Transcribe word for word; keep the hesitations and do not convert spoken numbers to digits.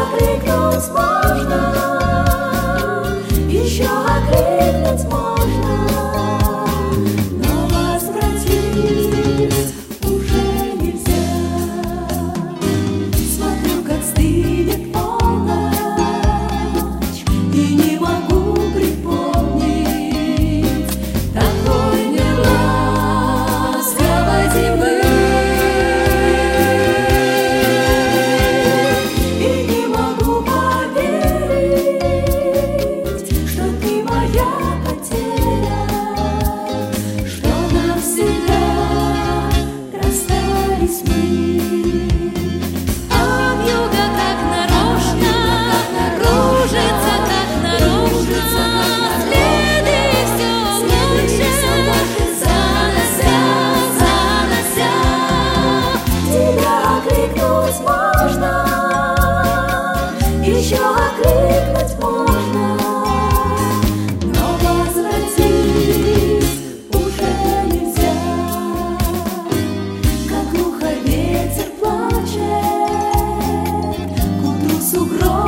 окликнуть можно, еще окликнуть можно, но возвратить уже нельзя. Смотрю, как стынет полночь, и не могу припомнить такой неласковой зимы. И не могу поверить, что ты моя потеря, что навсегда расстались мы. А вьюга как нарочно кружится, как нарочно, следы все лучше занося, занося. Тебя окликнуть можно, еще окликнуть можно, но возвратить уже нельзя. Как глухо ветер плачет, к утру сугроб